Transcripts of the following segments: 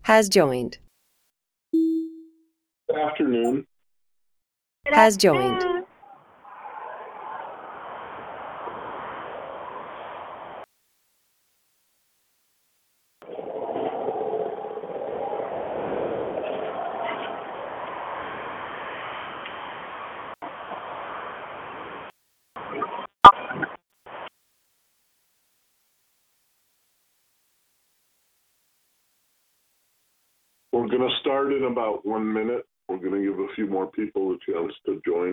Has joined. Good afternoon. Has joined. We're going to start in about 1 minute. We're going to give a few more people a chance to join.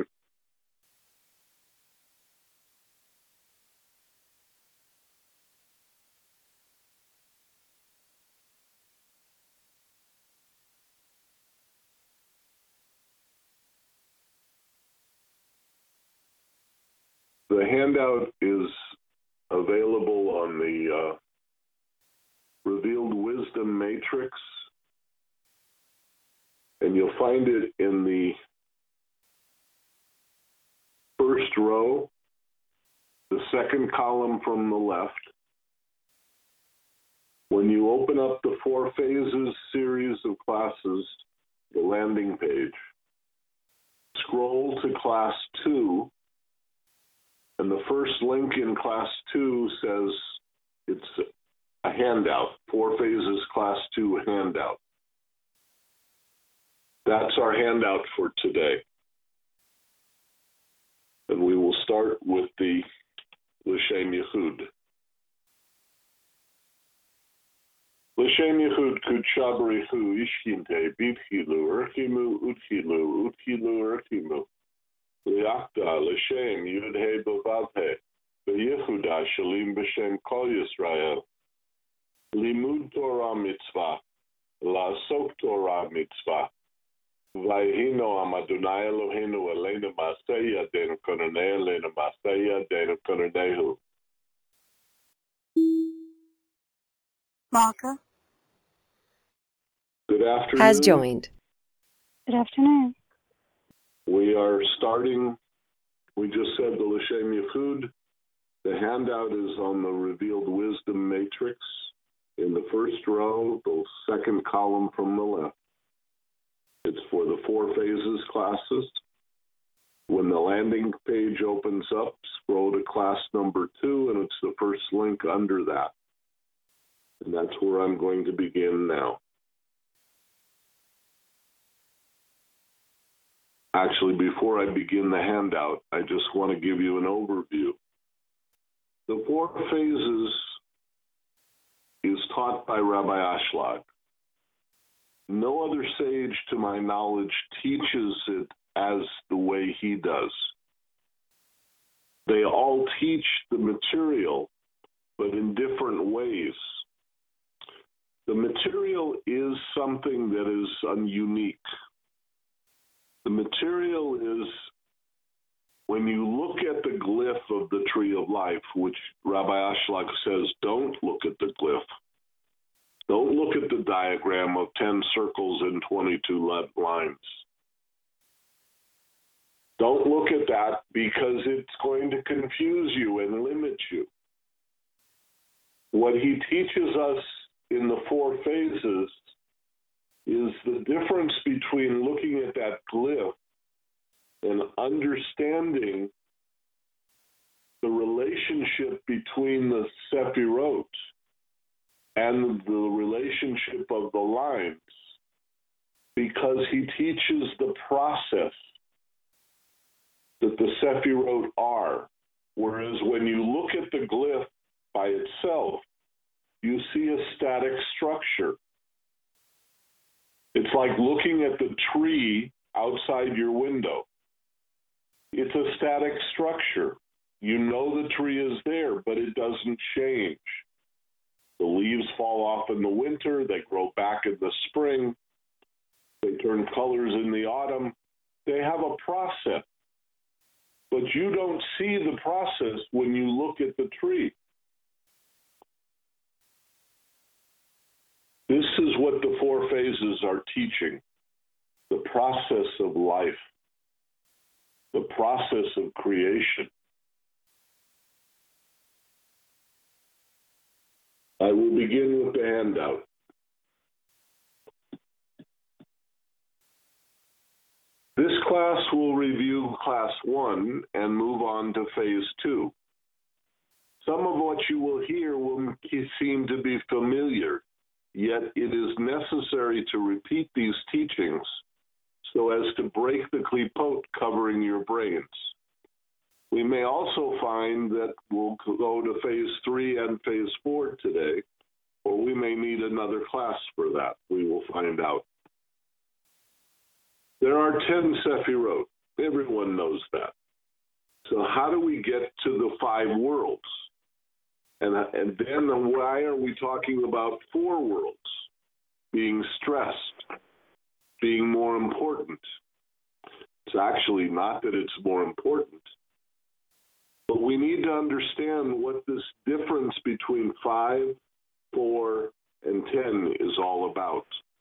The handout is available on the Revealed Wisdom Matrix, and you'll find it in the first row, the second column from the left. When you open up the 4 phases series of classes, the landing page, scroll to class 2, and the first link in class 2 says it's a handout, 4 phases class 2 handout. That's our handout for today. And we will start with the L'Shem Yehud. L'Shem Yehud Kudsha B'richu Ishkinte B'tchilu Urchimu Utchilu Utchilu Urchimu Liachta L'Shem Yud He B'Vav He B'Yehuda Shalim B'Shem Kol Yisrael Limud Torah Mitzvah La'asok Torah Mitzvah Vayhino Am Adonai Eloheinu Eleinu Masei Yadeinu Kononei Eleinu Masei Yadeinu Kononehu. Marker. Good afternoon. Has joined. Good afternoon. We are starting, we just said the L'Shem Yehud. The handout is on the Revealed Wisdom Matrix in the first row, the second column from the left. It's for the 4 phases classes. When the landing page opens up, scroll to class number 2, and it's the first link under that. And that's where I'm going to begin now. Actually, before I begin the handout, I just want to give you an overview. The 4 phases is taught by Rabbi Ashlag. No other sage, to my knowledge, teaches it as the way he does. They all teach the material, but in different ways. The material is something that is unique. The material is, when you look at the glyph of the tree of life, which Rabbi Ashlag says, don't look at the glyph. Don't look at the diagram of 10 circles and 22 lines. Don't look at that because it's going to confuse you and limit you. What he teaches us in the 4 phases is the difference between looking at that glyph and understanding the relationship between the Sephirot and the relationship of the lines, because he teaches the process that the Sephirot are. Whereas when you look at the glyph by itself, you see a static structure. It's like looking at the tree outside your window. It's a static structure. You know the tree is there, but it doesn't change. The leaves fall off in the winter, they grow back in the spring, they turn colors in the autumn. They have a process, but you don't see the process when you look at the tree. This is what the 4 phases are teaching, the process of life, the process of creation. I will begin with the handout. class, we'll review Class 1 and move on to Phase 2. Some of what you will hear will seem to be familiar, yet it is necessary to repeat these teachings so as to break the klippot covering your brains. We may also find that we'll go to Phase 3 and Phase 4 today, or we may need another class for that. We will find out. There are 10 Sefirot. Everyone knows that. So how do we get to the 5 worlds? And then why are we talking about 4 worlds? Being stressed, being more important. It's actually not that it's more important, but we need to understand what this difference between 5, 4, and 10 is all about.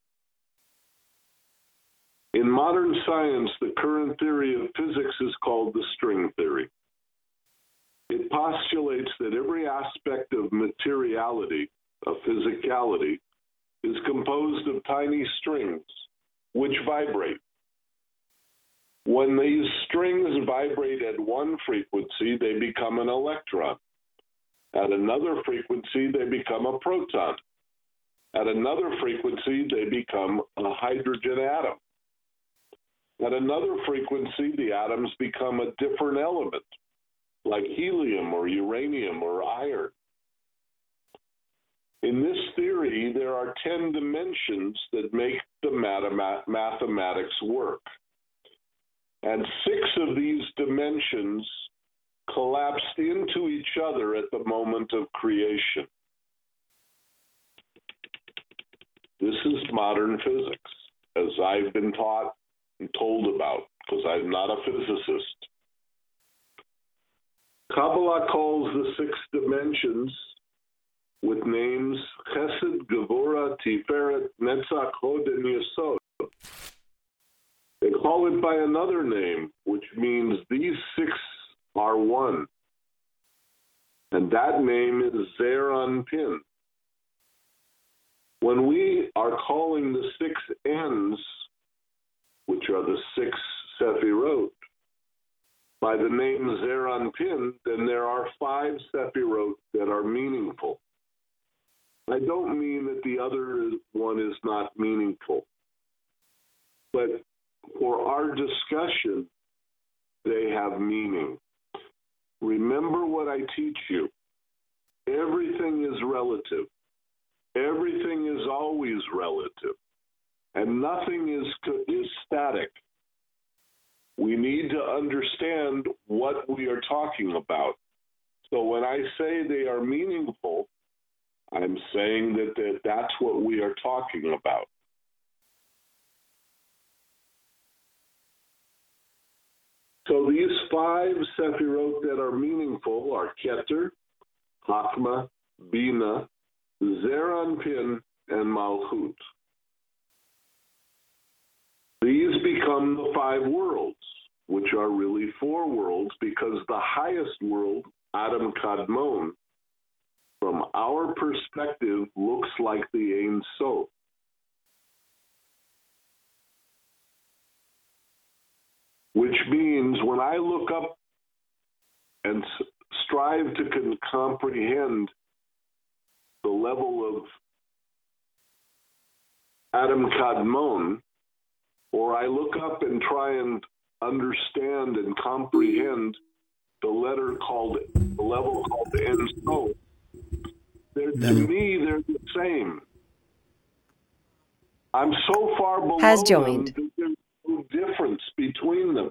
In modern science, the current theory of physics is called the string theory. It postulates that every aspect of materiality, of physicality, is composed of tiny strings which vibrate. When these strings vibrate at one frequency, they become an electron. At another frequency, they become a proton. At another frequency, they become a hydrogen atom. At another frequency, the atoms become a different element, like helium or uranium or iron. In this theory, there are 10 dimensions that make the mathematics work. And 6 of these dimensions collapsed into each other at the moment of creation. This is modern physics, as I've been taught and told about, because I'm not a physicist. Kabbalah calls the 6 dimensions with names Chesed, Gevurah, Tiferet, Netzach, Hod, and Yesod. They call it by another name, which means these 6 are one. And that name is Zeir Anpin. When we are calling the 6 ends, which are the 6 Sefirot, by the name Zeir Anpin, then there are 5 Sefirot that are meaningful. I don't mean that the other one is not meaningful, but for our discussion, they have meaning. Remember what I teach you. Everything is relative. Everything is always relative. And nothing is static. We need to understand what we are talking about. So when I say they are meaningful, I'm saying that that's what we are talking about. So these 5 Sefirot that are meaningful are Keter, Chachma, Bina, Zeir Anpin, and Malchut. These become the 5 worlds, which are really 4 worlds, because the highest world, Adam Kadmon, from our perspective, looks like the Ein Sof. Which means when I look up and strive to comprehend the level of Adam Kadmon, or I look up and try and understand and comprehend the level called the Ein Sof, to me, they're the same. I'm so far below Has joined. them that there's no difference between them.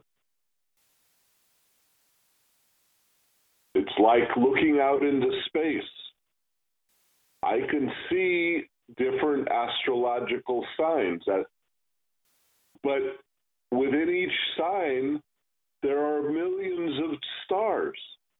It's like looking out into space. I can see different astrological signs, but within each sign, there are millions of stars.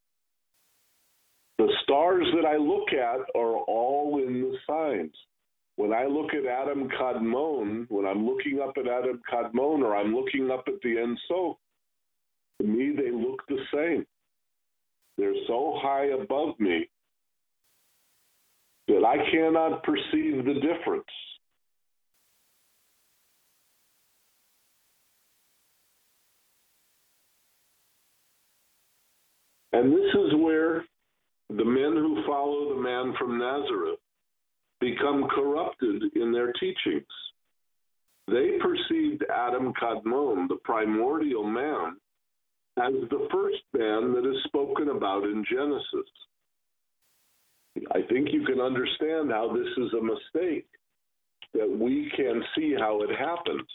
The stars that I look at are all in the signs. When I look at Adam Kadmon, when I'm looking up at Adam Kadmon or I'm looking up at the Ein Sof, to me they look the same. They're so high above me that I cannot perceive the difference. And this is where the men who follow the man from Nazareth become corrupted in their teachings. They perceived Adam Kadmon, the primordial man, as the first man that is spoken about in Genesis. I think you can understand how this is a mistake, that we can see how it happens.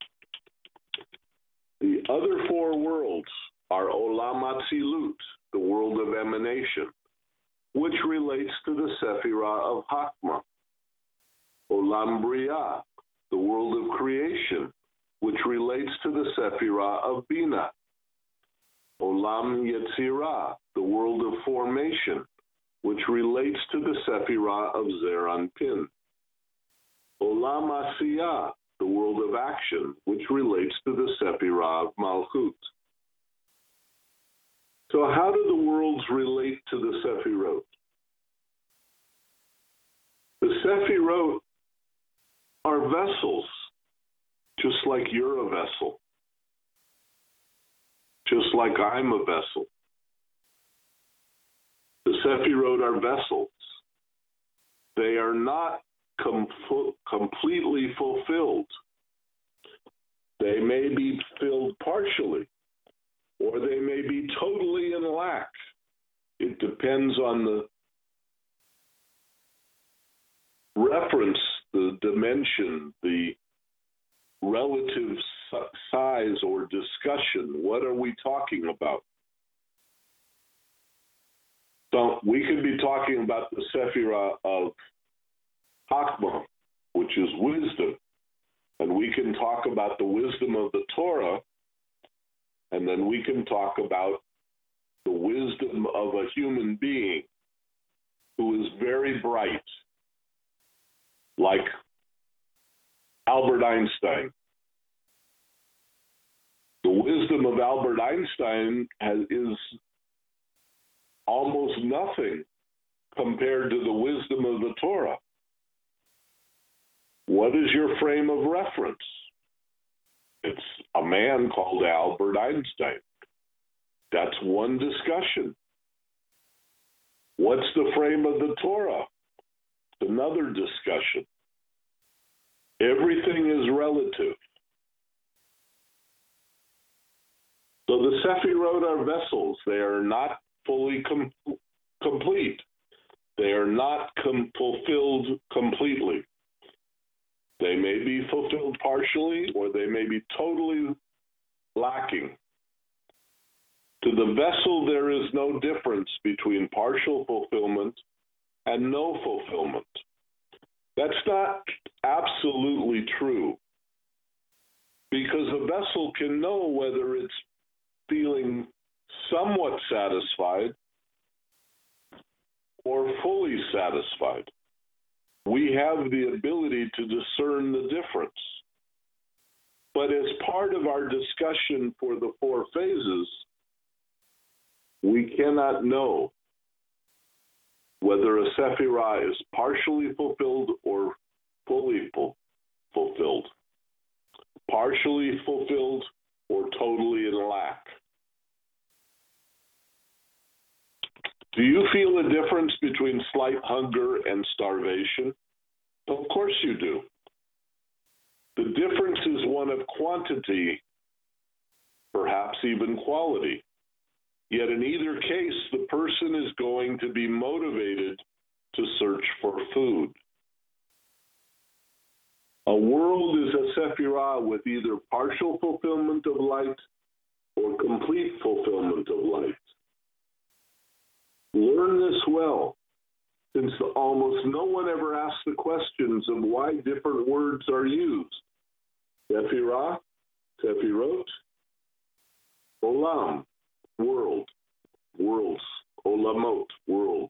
The other four worlds are Olam Atzilut, the world of emanation, which relates to the Sephirah of Hakma. Olam Briah, the world of creation, which relates to the Sephirah of Bina. Olam Yetzirah, the world of formation, which relates to the Sephirah of Zeir Anpin. Olam Asiyah, the world of action, which relates to the Sephirah of Malchut. So how do the worlds relate to the Sephirot? The Sephirot are vessels, just like you're a vessel, just like I'm a vessel. The Sephirot are vessels. They are not completely fulfilled. They may be filled partially, or they may be totally in lack. It depends on the reference, the dimension, the relative size or discussion. What are we talking about? So we could be talking about the Sephirah of Hakma, which is wisdom, and we can talk about the wisdom of the Torah, and then we can talk about the wisdom of a human being who is very bright, like Albert Einstein. The wisdom of Albert Einstein is almost nothing compared to the wisdom of the Torah. What is your frame of reference? It's a man called Albert Einstein. That's one discussion. What's the frame of the Torah? It's another discussion. Everything is relative. So the Sephirot are vessels. They are not fully complete. They are not fulfilled completely. They may be fulfilled partially, or they may be totally lacking. To the vessel, there is no difference between partial fulfillment and no fulfillment. That's not absolutely true, because a vessel can know whether it's feeling somewhat satisfied or fully satisfied. We have the ability to discern the difference. But as part of our discussion for the four phases, we cannot know whether a Sephirah is partially fulfilled or fully fulfilled, partially fulfilled or totally in lack. Do you feel a difference between slight hunger and starvation? Of course you do. The difference is one of quantity, perhaps even quality. Yet in either case, the person is going to be motivated to search for food. A world is a Sephirah with either partial fulfillment of light or complete fulfillment of light. Learn this well, since almost no one ever asks the questions of why different words are used. Sephirah, Sephirot, Olam, world, worlds, Olamot, worlds.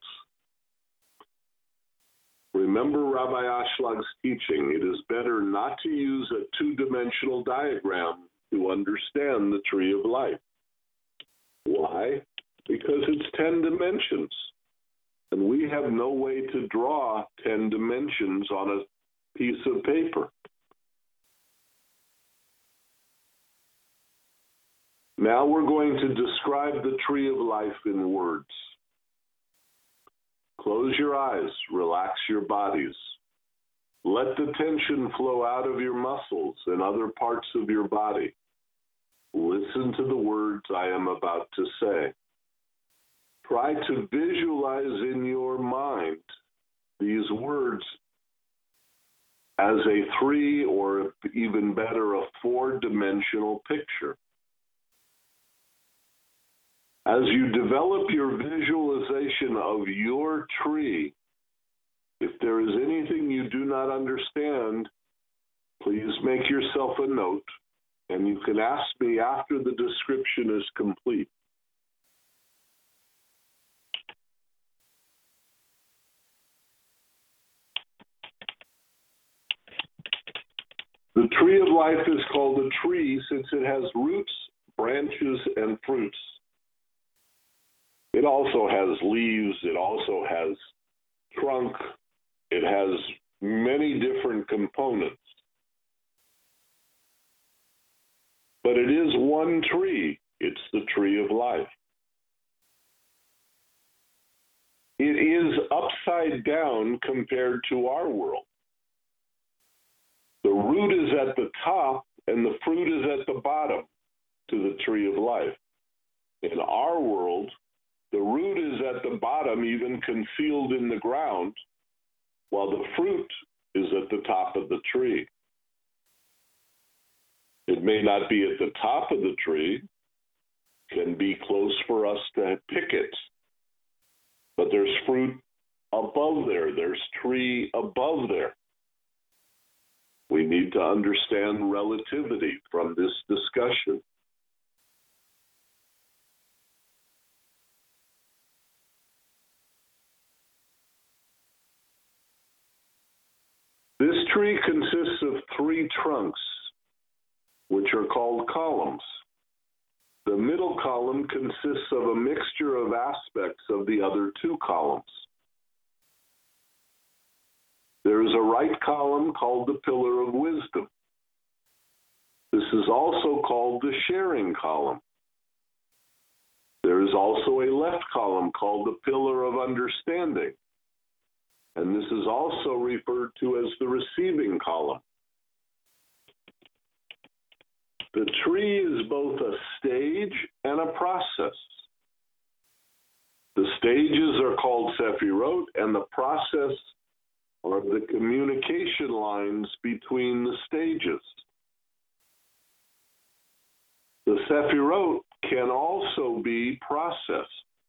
Remember Rabbi Ashлаг's teaching, it is better not to use a two-dimensional diagram to understand the tree of life. Why? Because it's 10 dimensions, and we have no way to draw 10 dimensions on a piece of paper. Now we're going to describe the tree of life in words. Close your eyes, relax your bodies. Let the tension flow out of your muscles and other parts of your body. Listen to the words I am about to say. Try to visualize in your mind these words as a 3 or even better, a 4-dimensional picture. As you develop your visualization of your tree, if there is anything you do not understand, please make yourself a note, and you can ask me after the description is complete. The tree of life is called a tree since it has roots, branches, and fruits. It also has leaves, it also has trunk, it has many different components. But it is one tree. It's the tree of life. It is upside down compared to our world. The root is at the top and the fruit is at the bottom to the tree of life. In our world, the root is at the bottom, even concealed in the ground, while the fruit is at the top of the tree. It may not be at the top of the tree, can be close for us to pick it, but there's fruit above there, there's tree above there. We need to understand relativity from this discussion. This tree consists of 3 trunks, which are called columns. The middle column consists of a mixture of aspects of the other 2 columns. There is a right column called the pillar of wisdom. This is also called the sharing column. There is also a left column called the pillar of understanding. And this is also referred to as the receiving column. The tree is both a stage and a process. The stages are called sephirot, and the process are the communication lines between the stages. The sephirot can also be processed.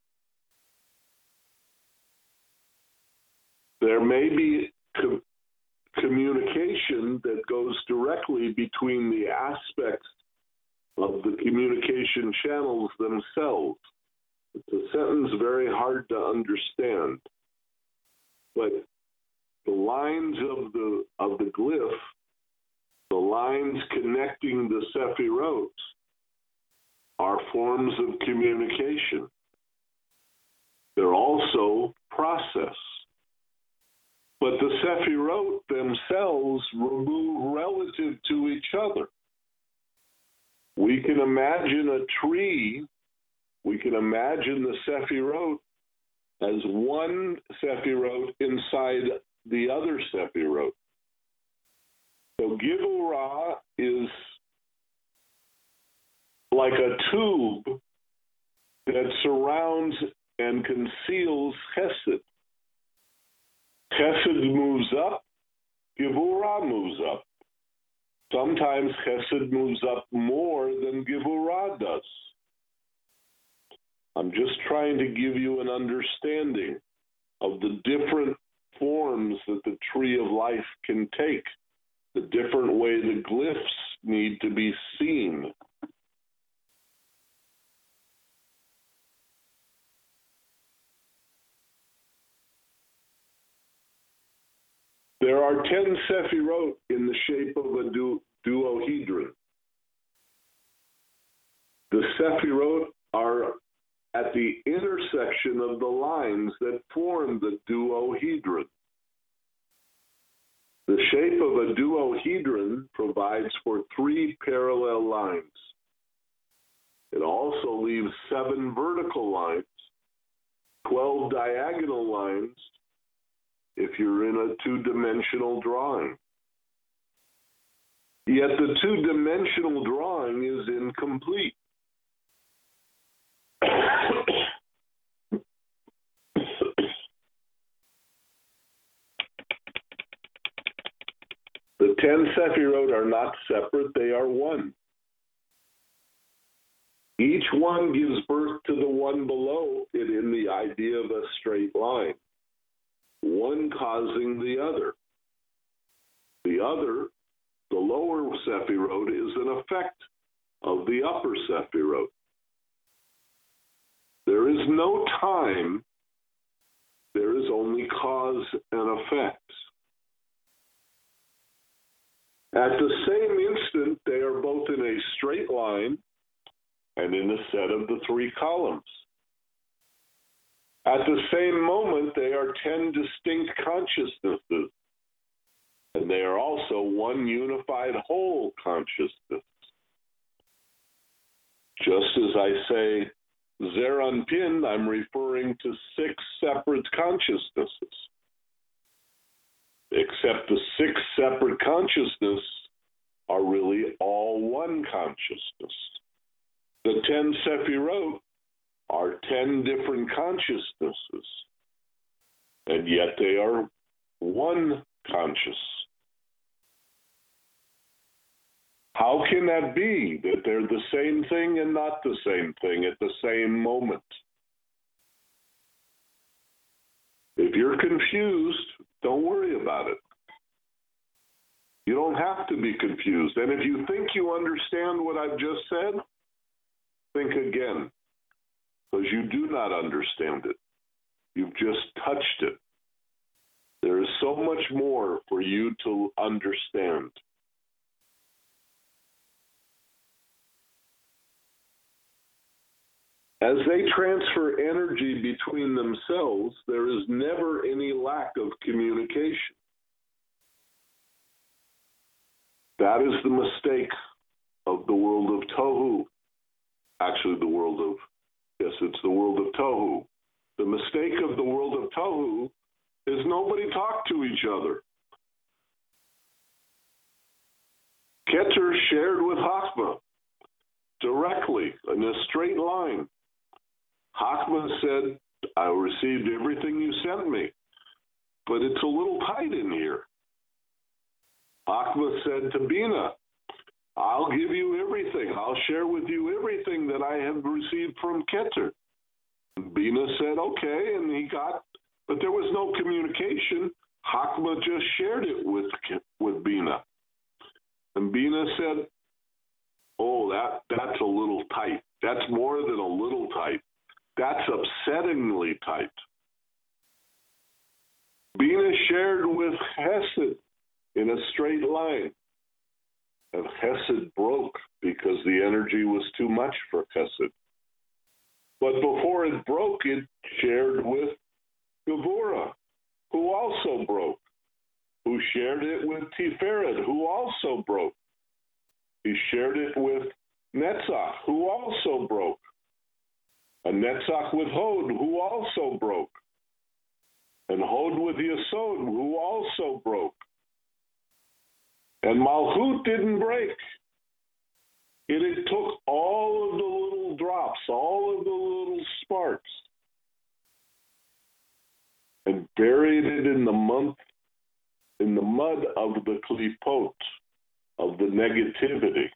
There may be communication that goes directly between the aspects of the communication channels themselves. It's a sentence very hard to understand, but the lines of the glyph, the lines connecting the sephirot, are forms of communication. They're also process. But the sephirot themselves move relative to each other. We can imagine a tree, we can imagine the sephirot as one sephirot inside the other sephirot. So Givurah is like a tube that surrounds and conceals Chesed. Chesed moves up, Givurah moves up. Sometimes Chesed moves up more than Givurah does. I'm just trying to give you an understanding of the different forms that the tree of life can take, the different way the glyphs need to be seen. There are 10 sephirot in the shape of a duohedron. The sephirot are at the intersection of the lines that form the duohedron. The shape of a duohedron provides for 3 parallel lines. It also leaves 7 vertical lines, 12 diagonal lines if you're in a 2-dimensional drawing. Yet the 2-dimensional drawing is incomplete. The 10 Sephirot are not separate, they are one. Each one gives birth to the one below it in the idea of a straight line, one causing the other. The other, the lower Sephirot, is an effect of the upper Sephirot. There is no time, there is only cause and effect. At the same instant, they are both in a straight line and in a set of the 3 columns. At the same moment, they are 10 distinct consciousnesses, and they are also one unified whole consciousness. Just as I say Zeranpin, I'm referring to 6 separate consciousnesses. Except the 6 separate consciousnesses are really all one consciousness. The 10 Sephirot are 10 different consciousnesses, and yet they are one conscious. How can that be, that they're the same thing and not the same thing at the same moment? If you're confused, don't worry about it. You don't have to be confused. And if you think you understand what I've just said, think again, because you do not understand it. You've just touched it. There is so much more for you to understand. As they transfer energy between themselves, there is never any lack of communication. That is the mistake of the world of Tohu. Actually, it's the world of Tohu. The mistake of the world of Tohu is nobody talked to each other. Keter shared with Chachma directly in a straight line. Chachma said, I received everything you sent me, but it's a little tight in here. Chachma said to Bina, I'll give you everything. I'll share with you everything that I have received from Keter. Bina said, okay, and he got, but there was no communication. Chachma just shared it with Bina. And Bina said, oh, that's a little tight. That's more than a little tight. That's upsettingly tight. Bina shared with Hesed in a straight line. And Hesed broke because the energy was too much for Hesed. But before it broke, it shared with Gevurah, who also broke, who shared it with Tiferet, who also broke. He shared it with Netzach, who also broke. A Netzach with Hod, who also broke. And Hod with Yesod, who also broke. And Malchut didn't break. It took all of the little drops, all of the little sparks, and buried it in the mud of the klipot, of the negativity.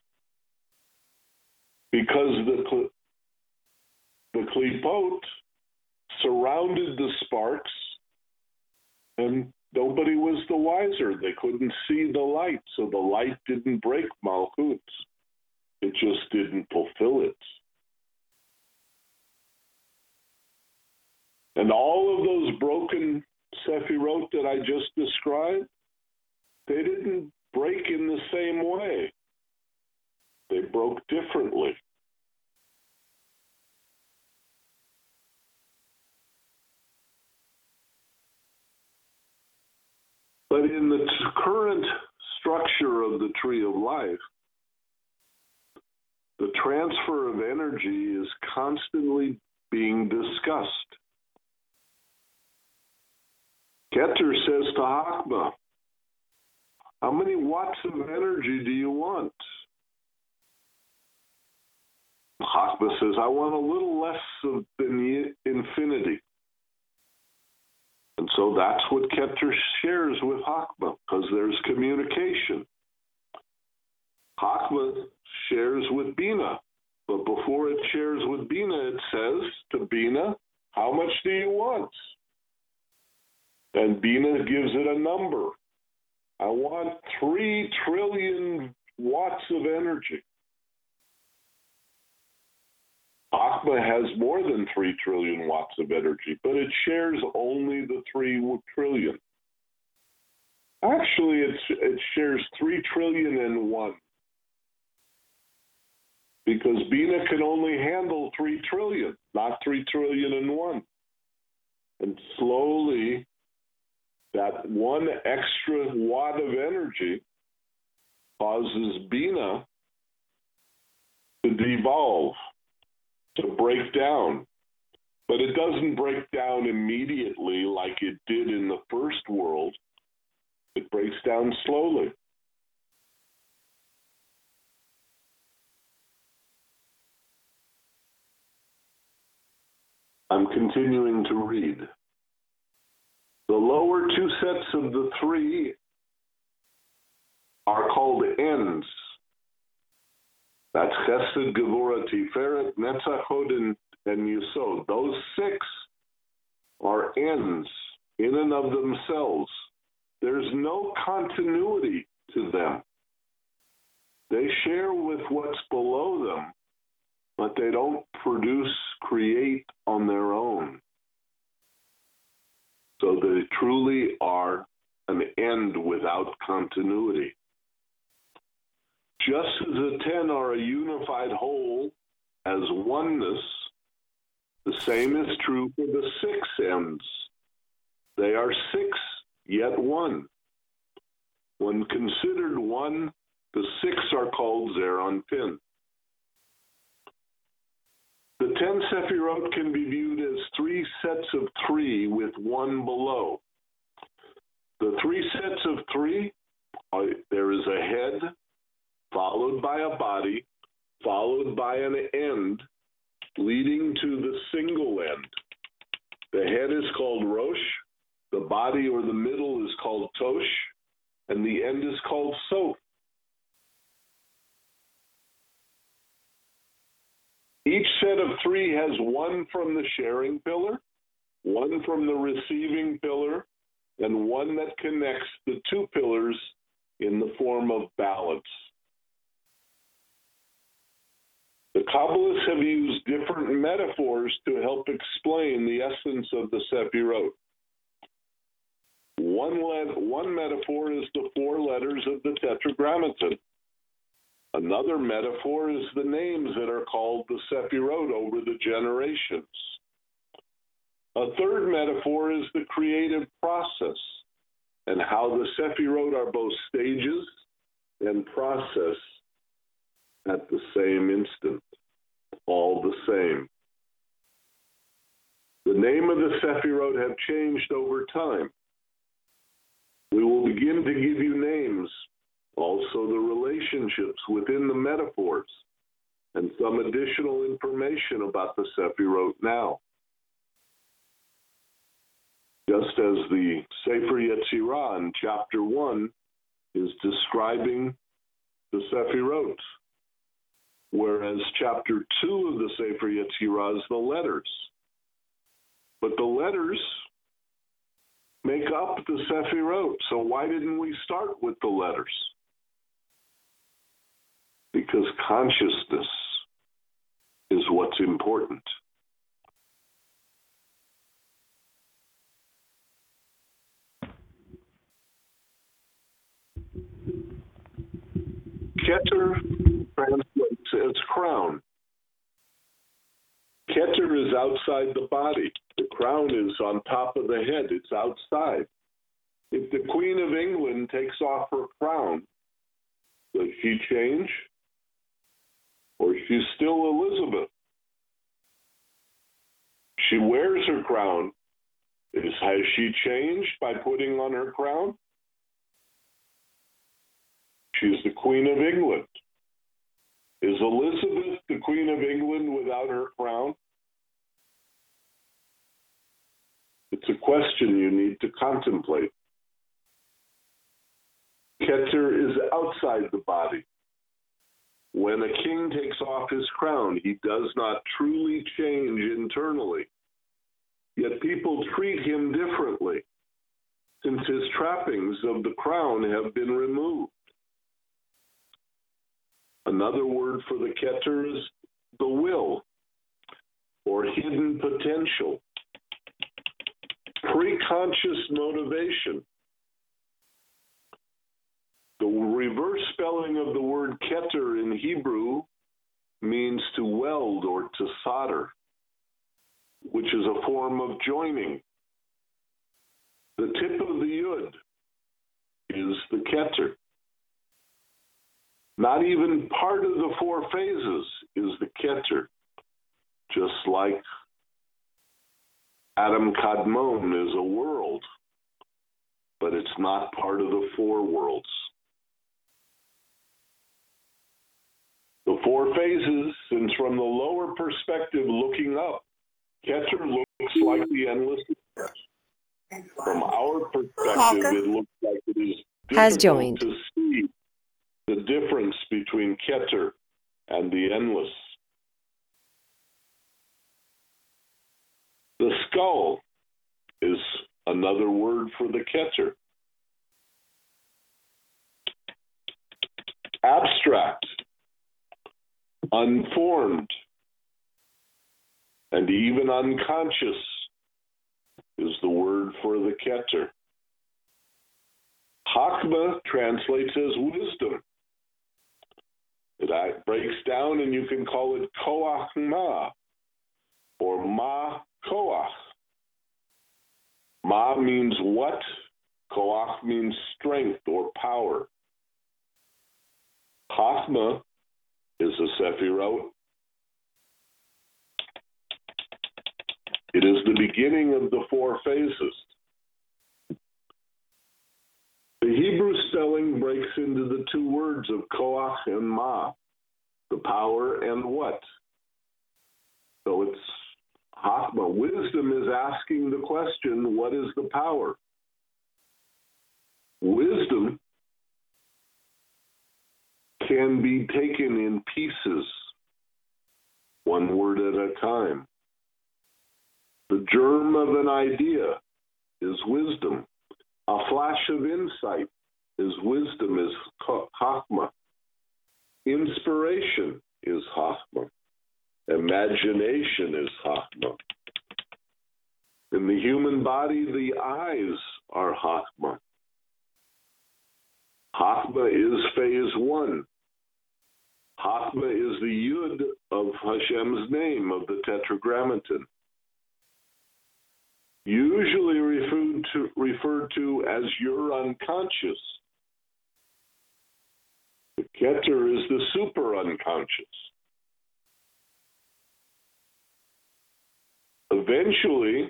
Because the klipot surrounded the sparks, and nobody was the wiser. They couldn't see the light, so the light didn't break Malchut. It just didn't fulfill it. And all of those broken Sephirot that I just described, they didn't break in the same way. They broke differently. But in the current structure of the Tree of Life, the transfer of energy is constantly being discussed. Keter says to Hakma, how many watts of energy do you want? Hakma says, I want a little less than infinity. And so that's what Keter shares with Hakma, because there's communication. Hakma shares with Bina, but before it shares with Bina, it says to Bina, how much do you want? And Bina gives it a number. I want 3 trillion watts of energy. Hakma has more than 3 trillion watts of energy, but it shares only the 3 trillion. Actually, it shares 3 trillion and 1. Because Bina can only handle 3 trillion, not 3 trillion and 1. And slowly, that 1 extra watt of energy causes Bina to devolve, to break down. But it doesn't break down immediately like it did in the first world. It breaks down slowly. I'm continuing to read. The lower 2 sets of the 3 are called ends. That's Chesed, Gevurah, Tiferet, Netzach, Hod, and Yesod. Those 6 are ends in and of themselves. There's no continuity to them. They share with what's below them, but they don't create on their own. So they truly are an end without continuity. Just as the 10 are a unified whole as oneness, the same is true for the 6 ends. They are 6, yet 1. When considered 1, the 6 are called Zeir Anpin. The 10 Sefirot can be viewed as 3 sets of 3 with 1 below. The 3 sets of 3, there is a head, followed by a body, followed by an end, leading to the single end. The head is called Rosh, the body or the middle is called Tosh, and the end is called Sof. Each set of 3 has 1 from the sharing pillar, 1 from the receiving pillar, and 1 that connects the 2 pillars in the form of balance. The Kabbalists have used different metaphors to help explain the essence of the Sefirot. One metaphor is the 4 letters of the Tetragrammaton. Another metaphor is the names that are called the Sefirot over the generations. A third metaphor is the creative process and how the Sefirot are both stages and process at the same instant, all the same. The name of the Sefirot have changed over time. We will begin to give you names, also the relationships within the metaphors, and some additional information about the Sefirot now. Just as the Sefer Yetzirah in chapter 1 is describing the Sefirot, whereas chapter 2 of the Sefer Yetzirah is the letters. But the letters make up the Sefirot, so why didn't we start with the letters? Because consciousness is what's important. Keter translates as crown. Keter is outside the body. The crown is on top of the head. It's outside. If the Queen of England takes off her crown, does she change? or she's still Elizabeth. She wears her crown. Has she changed by putting on her crown? She's the Queen of England. Is Elizabeth the Queen of England without her crown? It's a question you need to contemplate. Keter is outside the body. When a king takes off his crown, he does not truly change internally. Yet people treat him differently, since his trappings of the crown have been removed. Another word for the Keter is the will, or hidden potential, preconscious motivation. The reverse spelling of the word Keter in Hebrew means to weld or to solder, which is a form of joining. The tip of the yud is the Keter. Not even part of the four phases is the Keter, just like Adam Kadmon is a world, but it's not part of the four worlds. The four phases, since from the lower perspective looking up, Keter looks like the endless universe. From our perspective, it looks like it is Has difficult joined. to see the difference between Keter and the endless. The skull is another word for the Keter. Abstract, unformed, and even unconscious is the word for the Keter. Hakma translates as wisdom. It breaks down and you can call it koach ma, or ma koach. Ma means what? Koach means strength or power. Chachma is a sephirot. It is the beginning of the four phases. The Hebrew spelling breaks into the two words of koach and ma, the power and what. So it's Chachma. Wisdom is asking the question, what is the power? Wisdom can be taken in pieces, one word at a time. The germ of an idea is wisdom. A flash of insight is wisdom, is Chachma. Inspiration is Chachma. Imagination is Chachma. In the human body, the eyes are Chachma. Chachma is phase one. Chachma is the yud of Hashem's name, of the Tetragrammaton. Usually referred to as your unconscious. The Keter is the super unconscious. Eventually,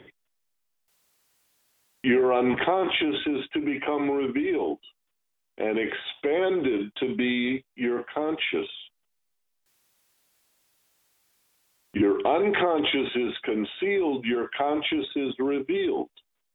your unconscious is to become revealed and expanded to be your conscious. Your unconscious is concealed, your conscious is revealed.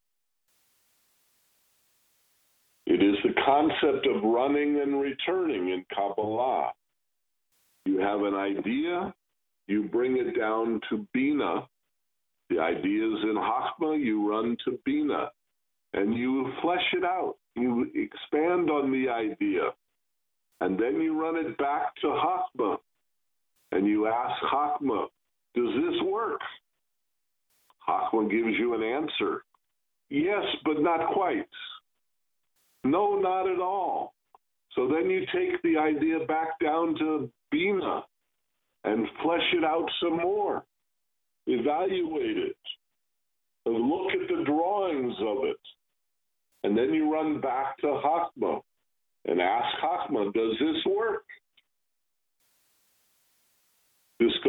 It is the concept of running and returning in Kabbalah. You have an idea, you bring it down to Bina. The idea is in Chachma, you run to Bina, and you flesh it out. You expand on the idea, and then you run it back to Chachma, and you ask Chachma, does this work? Chachma gives you an answer. Yes, but not quite. No, not at all. So then you take the idea back down to Bina and flesh it out some more. Evaluate it. Look at the drawings of it. And then you run back to Chachma and ask Chachma, does this work?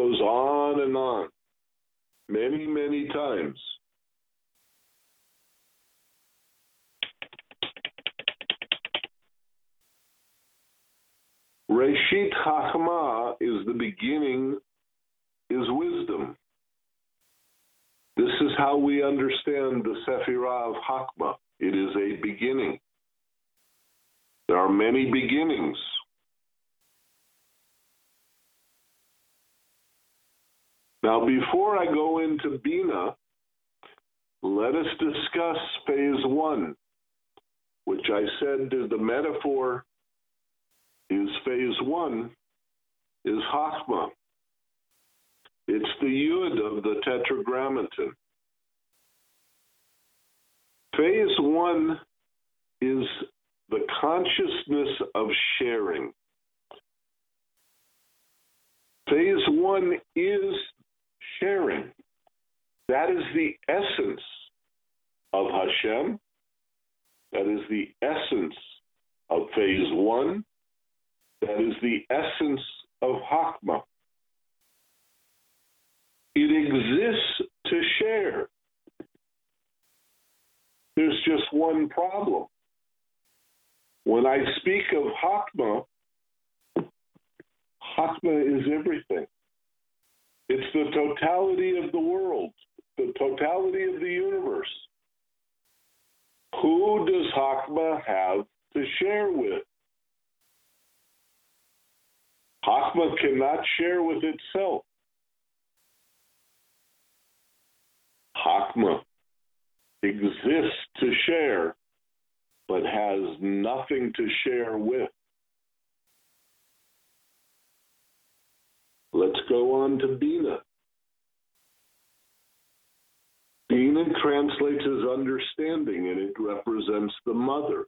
goes on and on, many, many times. Reshit Chachma is the beginning, is wisdom. This is how we understand the Sephirah of Chachma. It is a beginning. There are many beginnings. Now, before I go into Bina, let us discuss phase one, which I said is the metaphor is phase one, is Chachma. It's the Yud of the Tetragrammaton. Phase one is the consciousness of sharing. Phase one is sharing. That is the essence of Hashem. That is the essence of phase one. That is the essence of Chachma. It exists to share. There's just one problem. When I speak of Chachma, Chachma is everything. It's the totality of the world, the totality of the universe. Who does Chachma have to share with? Chachma cannot share with itself. Chachma exists to share, but has nothing to share with. Let's go on to Bina. Bina translates as understanding, and it represents the mother.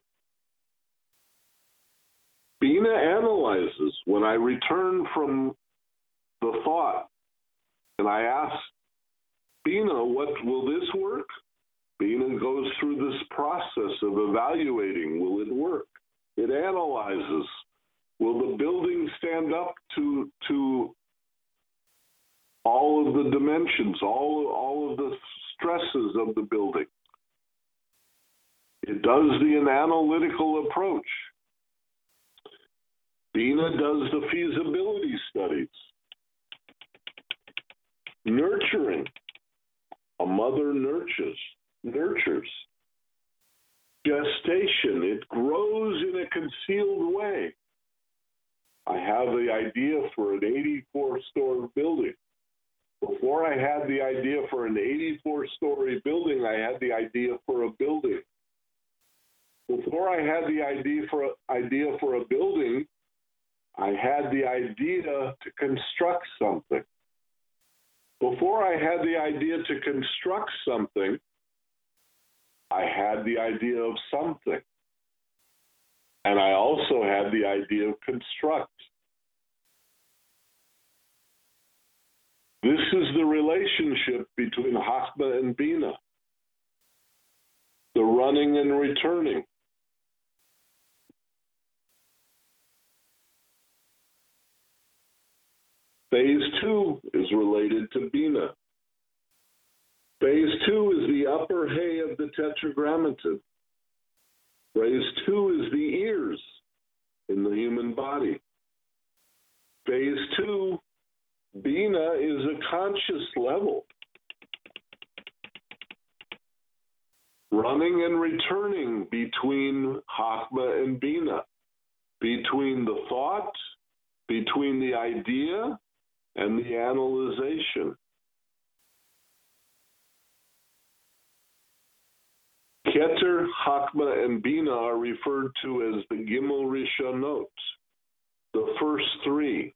Bina analyzes. When I return from the thought and I ask Bina, what will this work? Bina goes through this process of evaluating, will it work? It analyzes. Will the building stand up to all of the dimensions, all of the stresses of the building? It does the analytical approach. Bina does the feasibility studies. Nurturing. A mother nurtures. Gestation. It grows in a concealed way. I have the idea for an 84-story building. Before I had the idea for an 84-story building, I had the idea for a building. Before I had the idea for a building, I had the idea to construct something. Before I had the idea to construct something, I had the idea of something. And I also had the idea of construct. This is the relationship between Chachma and Bina, the running and returning. Phase two is related to Bina. Phase two is the upper hay of the Tetragrammaton. Phase two is the ears in the human body. Phase two, Bina, is a conscious level. Running and returning between Chachma and Bina, between the thought, between the idea, and the analyzation. Keter, Chachma, and Bina are referred to as the Gimel Rishonot, the first three.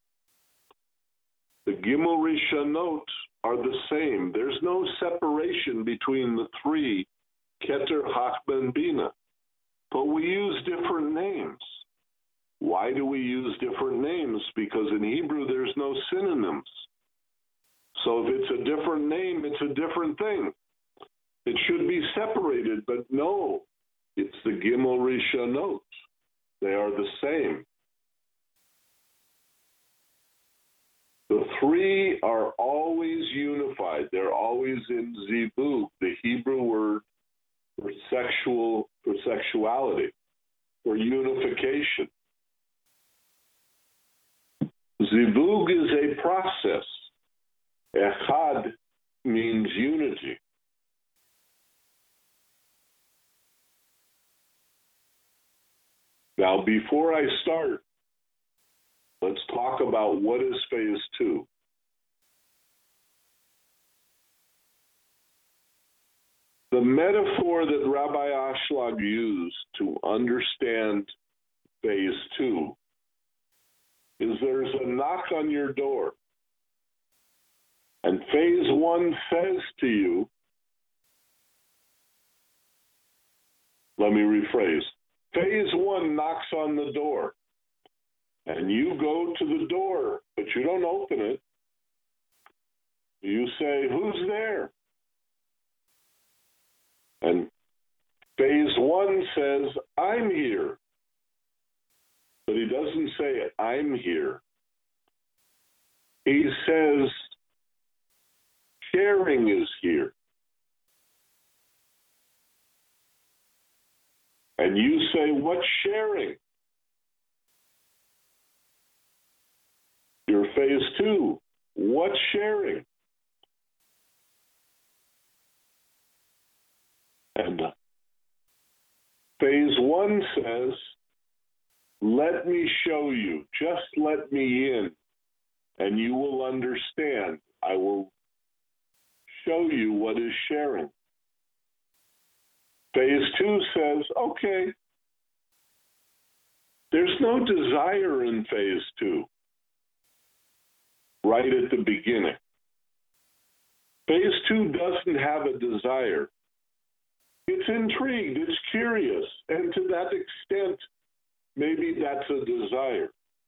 The Gimel Rishonot are the same. There's no separation between the three, Keter, Chachma, and Bina. But we use different names. Why do we use different names? Because in Hebrew there's no synonyms. So if it's a different name, it's a different thing. It should be separated, but no, it's the Gimel Rishonot. They are the same. The three they are always unified. They're always in zivug, the Hebrew word for sexuality, for unification. Zivug is a process. Echad means unity. Now, before I start, let's talk about what is phase 2. The metaphor that Rabbi Ashlag used to understand phase 2 is there's a knock on your door. And phase 1 says to you, let me rephrase, phase 1 knocks on the door, and you go to the door, but you don't open it. You say, who's there? And phase 1 says, I'm here. But he doesn't say, I'm here. He says, sharing is here. And you say, what's sharing? You're phase 2. What's sharing? And phase 1 says, let me show you. Just let me in, and you will understand. I will show you what is sharing. Phase 2 says, okay, there's no desire in phase 2, right at the beginning. Phase 2 doesn't have a desire. It's intrigued, it's curious, and to that extent, maybe that's a desire.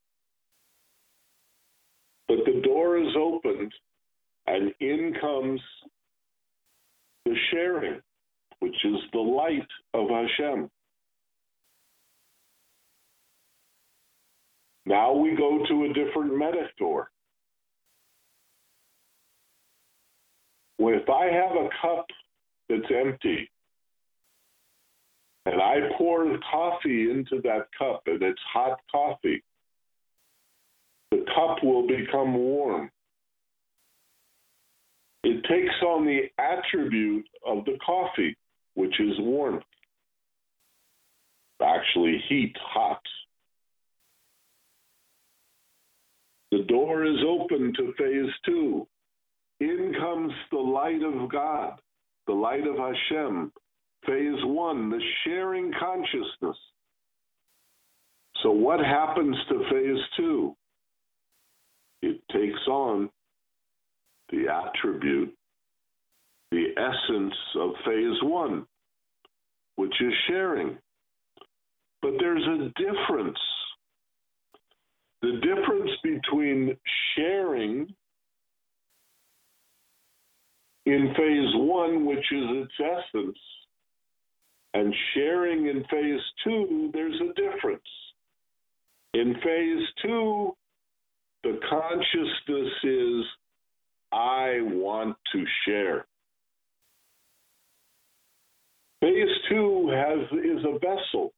But the door is opened, and in comes the sharing, which is the light of Hashem. Now we go to a different metaphor. Well, if I have a cup that's empty, and I pour the coffee into that cup, and it's hot coffee, the cup will become warm. It takes on the attribute of the coffee, which is warmth. Actually, heat, hot. The door is open to phase 2. In comes the light of God, the light of Hashem. Phase 1, the sharing consciousness. So what happens to phase 2? It takes on the attribute, the essence of phase 1, which is sharing. But there's a difference. The difference between sharing in phase 1, which is its essence, and sharing in phase 2, there's a difference. In phase 2, the consciousness is, I want to share. Phase 2 is a vessel.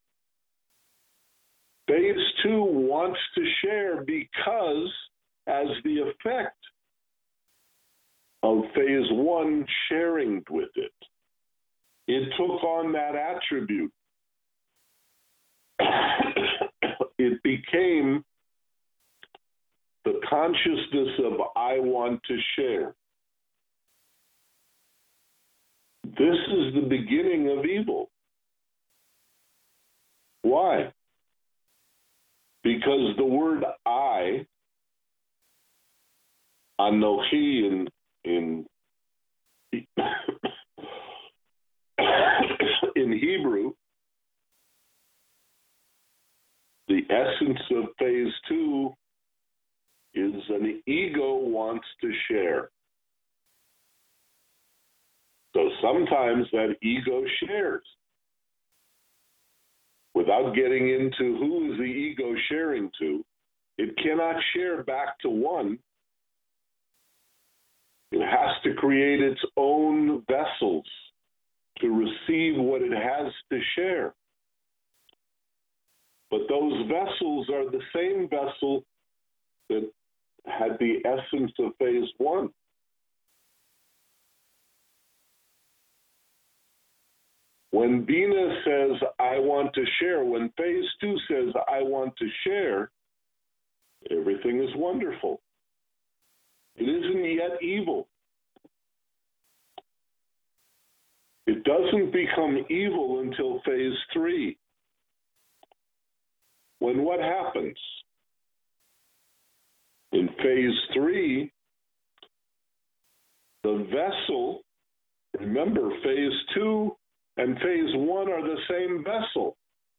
Phase 2 wants to share because, as the effect of phase 1 sharing with it, it took on that attribute. It became the consciousness of I want to share. This is the beginning of evil. Why? Because the word I, Anochi in Hebrew, the essence of phase 2 is an ego wants to share. So sometimes that ego shares. Without getting into who is the ego sharing to, it cannot share back to one. It has to create its own vessels to receive what it has to share. But those vessels are the same vessel that had the essence of phase one. When Bina says, I want to share, when phase two says, I want to share, everything is wonderful. It isn't yet evil. It doesn't become evil until phase three. When what happens? In phase three, the vessel, remember, phase two and phase one are the same vessel.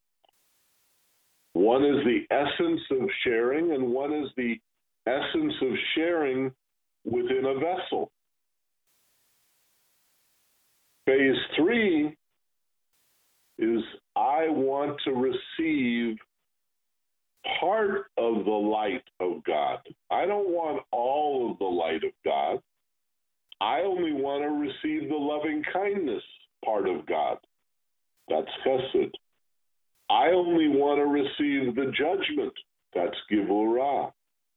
One is the essence of sharing, and one is the essence of sharing within a vessel. Phase three is I want to receive part of the light of God. I don't want all of the light of God. I only want to receive the loving kindness part of God. That's chesed. I only want to receive the judgment. That's gevurah.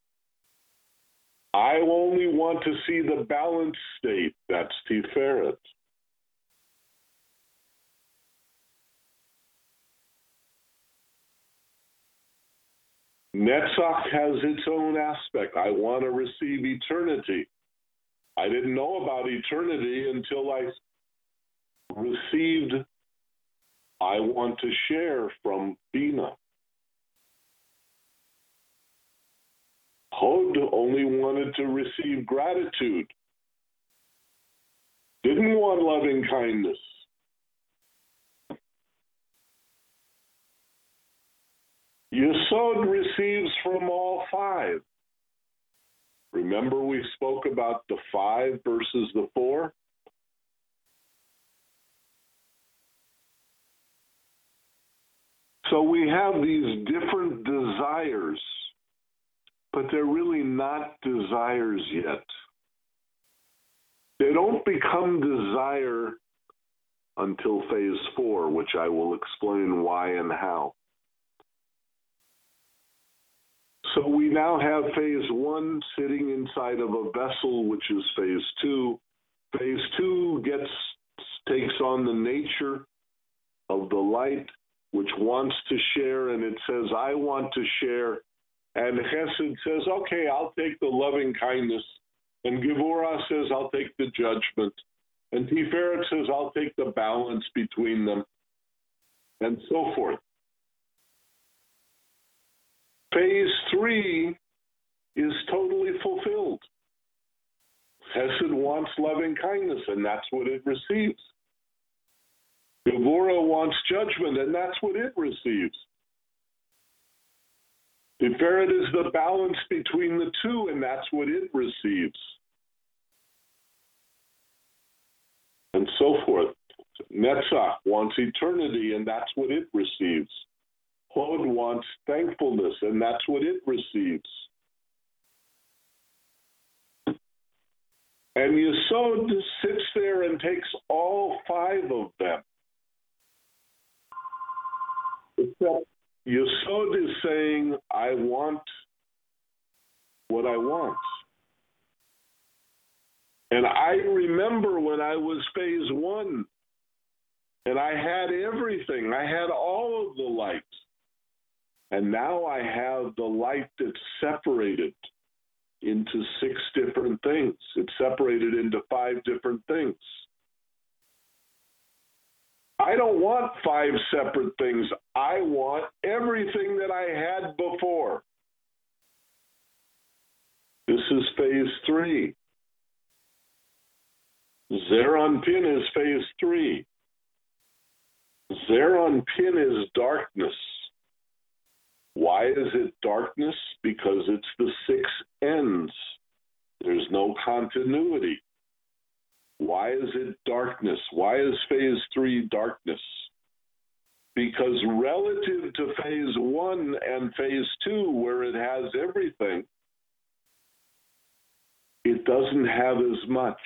I only want to see the balanced state. That's tiferet. Netzach has its own aspect. I want to receive eternity. I didn't know about eternity until I received, I want to share from Bina. Hod only wanted to receive gratitude. Didn't want loving kindness. Yesod receives from all five. Remember we spoke about the 5 versus the 4? So we have these different desires, but they're really not desires yet. They don't become desire until phase 4, which I will explain why and how. So we now have phase 1 sitting inside of a vessel, which is phase 2. Phase 2 takes on the nature of the light, which wants to share, and it says, I want to share. And Chesed says, okay, I'll take the loving kindness. And Gevurah says, I'll take the judgment. And Tiferet says, I'll take the balance between them. And so forth. Phase 3 is totally fulfilled. Chesed wants loving kindness, and that's what it receives. Gevurah wants judgment, and that's what it receives. Tiferet is the balance between the two, and that's what it receives. And so forth. Netzach wants eternity, and that's what it receives. Hod wants thankfulness, and that's what it receives. And Yesod sits there and takes all 5 of them. Except Yesod is saying, I want what I want. And I remember when I was phase 1, and I had everything. I had all of the light. And now I have the light that's separated into 6 different things. It's separated into 5 different things. I don't want 5 separate things. I want everything that I had before. This is phase 3. Zeron Pin is phase 3. Zeron Pin is darkness. Why is it darkness? Because it's the 6 ends. There's no continuity. Why is it darkness? Why is phase 3 darkness? Because relative to phase 1 and phase 2, where it has everything, it doesn't have as much.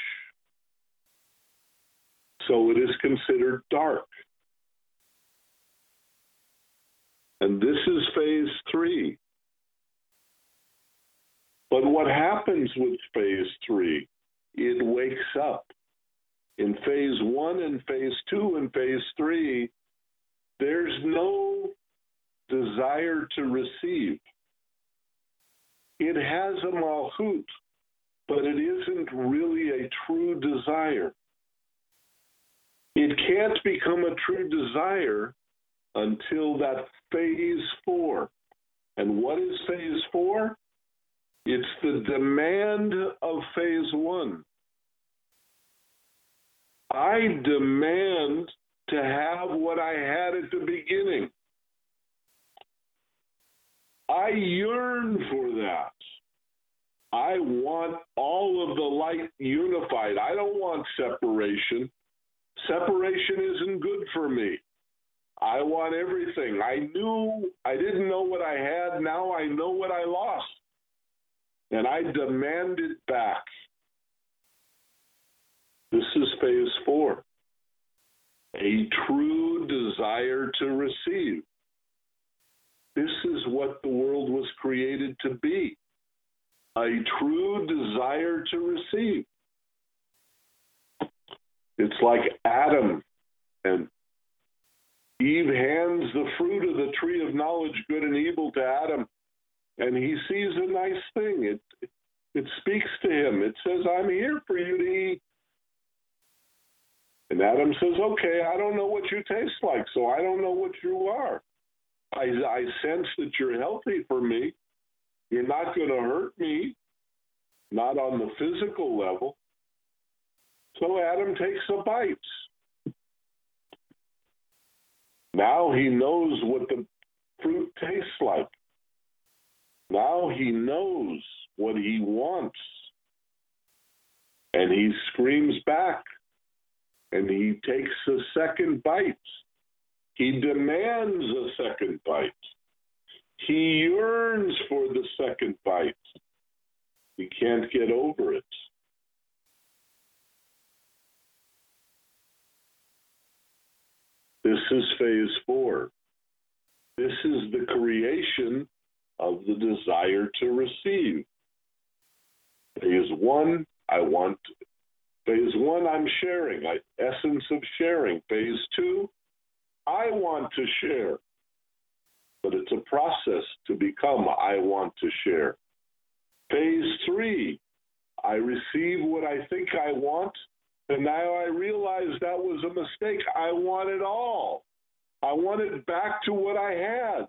So it is considered dark. And this is phase 3. But what happens with phase 3? It wakes up. In phase 1 and phase 2 and phase 3, there's no desire to receive. It has a malchut, but it isn't really a true desire. It can't become a true desire until that phase 4. And what is phase 4? It's the demand of phase 1. I demand to have what I had at the beginning. I yearn for that. I want all of the light unified. I don't want separation. Separation isn't good for me. I want everything. I didn't know what I had. Now I know what I lost. And I demand it back. This is phase 4. A true desire to receive. This is what the world was created to be. A true desire to receive. It's like Adam and Eve hands the fruit of the tree of knowledge, good and evil, to Adam, and he sees a nice thing. It speaks to him. It says, I'm here for you to eat. And Adam says, okay, I don't know what you taste like, so I don't know what you are. I sense that you're healthy for me. You're not going to hurt me, not on the physical level. So Adam takes a bite. Now he knows what the fruit tastes like. Now he knows what he wants. And he screams back. And he takes a second bite. He demands a second bite. He yearns for the second bite. He can't get over it. This is phase 4. This is the creation of the desire to receive. Phase 1, Phase 1, I'm sharing, essence of sharing. Phase 2, I want to share. But it's a process to become I want to share. Phase 3, I receive what I think I want, and now I realize that was a mistake. I want it all. I want it back to what I had.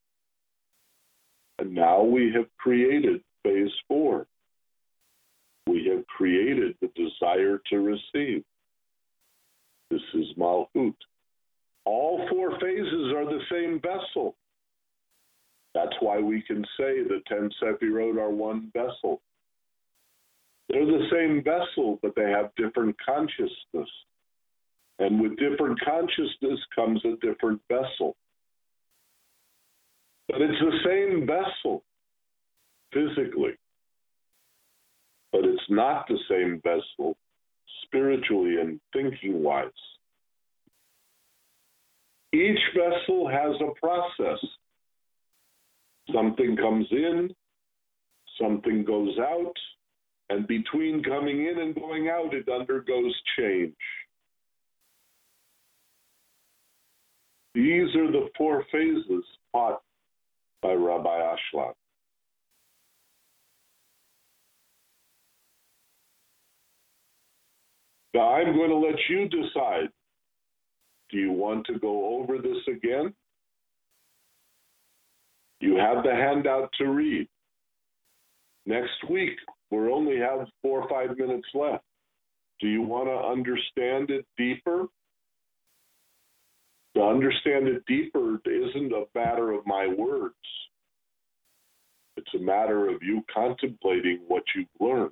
And now we have created phase 4. We have created the desire to receive. This is Malchut. All 4 phases are the same vessel. That's why we can say the 10 Sefirot are one vessel. They're the same vessel, but they have different consciousness. And with different consciousness comes a different vessel. But it's the same vessel, physically. But it's not the same vessel, spiritually and thinking-wise. Each vessel has a process. Something comes in, something goes out, and between coming in and going out, it undergoes change. These are the 4 phases taught by Rabbi Ashlag. Now, I'm going to let you decide. Do you want to go over this again? You have the handout to read. Next week, we'll only have 4 or 5 minutes left. Do you want to understand it deeper? To understand it deeper isn't a matter of my words. It's a matter of you contemplating what you've learned.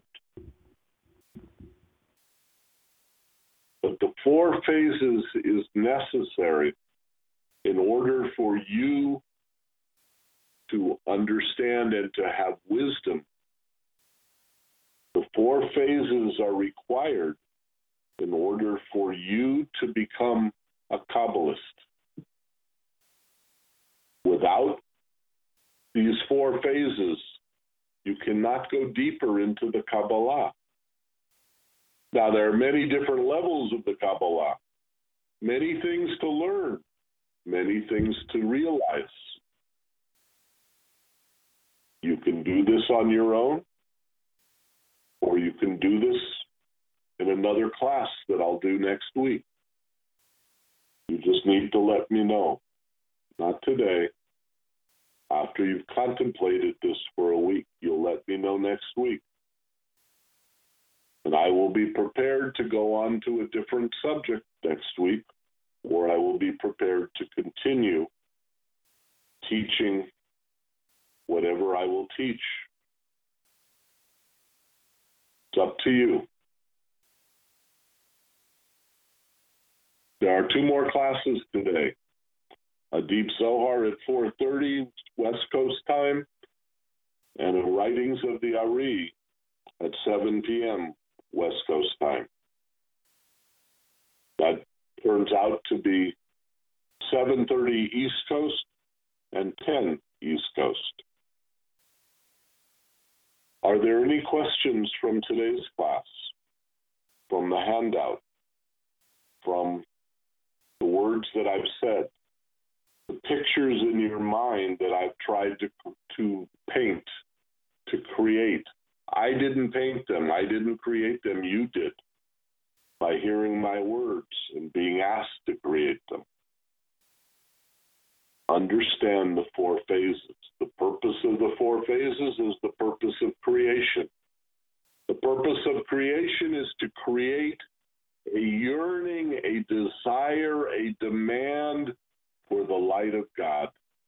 But the 4 phases is necessary in order for you to understand and to have wisdom. The 4 phases are required in order for you to become a Kabbalist. Without these 4 phases, you cannot go deeper into the Kabbalah. Now, there are many different levels of the Kabbalah, many things to learn, many things to realize. You can do this on your own, or you can do this in another class that I'll do next week. You just need to let me know. Not today. After you've contemplated this for a week, you'll let me know next week. And I will be prepared to go on to a different subject next week, or I will be prepared to continue teaching whatever I will teach. It's up to you. There are 2 more classes today. A Deep Zohar at 4:30 West Coast time, and a Writings of the Ari at 7 p.m. West Coast time. That turns out to be 7:30 East Coast and 10 East Coast. Are there any questions from today's class, from the handout, from the words that I've said, the pictures in your mind that I've tried to paint, to create? I didn't paint them. I didn't create them. You did, by hearing my words and being asked to create them. Understand the 4 phases. The purpose of the 4 phases is the purpose of creation. The purpose of creation is to create a yearning, a desire, a demand for the light of God.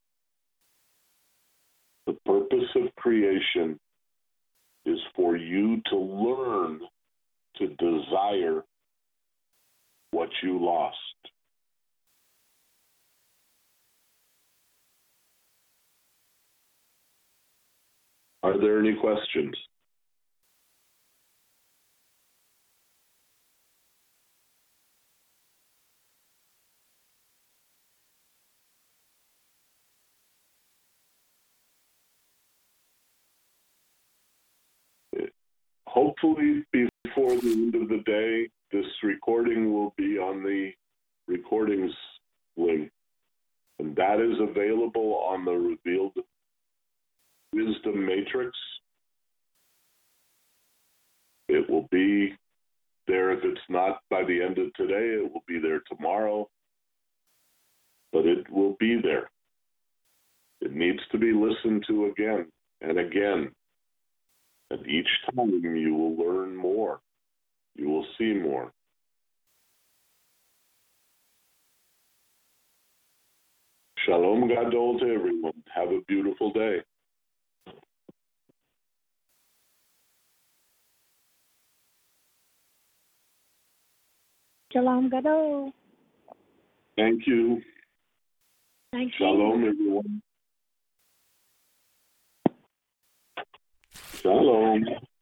The purpose of creation is for you to learn to desire what you lost. Are there any questions? Hopefully, before the end of the day, this recording will be on the recordings link, and that is available on the Revealed Wisdom Matrix. It will be there. If it's not by the end of today, it will be there tomorrow, but it will be there. It needs to be listened to again and again. And each time you will learn more. You will see more. Shalom Gadol to everyone. Have a beautiful day. Shalom Gadol. Thank you. Thank Shalom, everyone. Shalom.